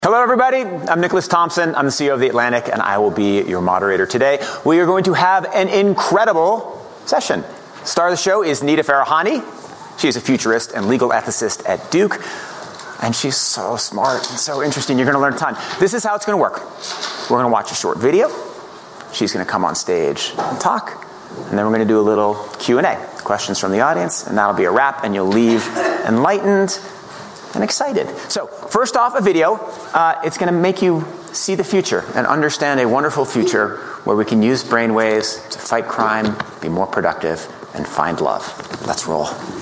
Hello, everybody. I'm Nicholas Thompson. I'm the CEO of The Atlantic, and I will be your moderator today. We are going to have an incredible session. Star of the show is Nita Farahany. She is a futurist and legal ethicist at Duke, and she's so smart and so interesting. You're going to learn a ton. This is how it's going to work. We're going to watch a short video. She's going to come on stage and talk, and then we're going to do a little Q&A, questions from the audience, and that'll be a wrap, and you'll leave enlightened and excited. So, first off, a video. It's going to make you see the future and understand a wonderful future where we can use brainwaves to fight crime, be more productive, and find love. Let's roll.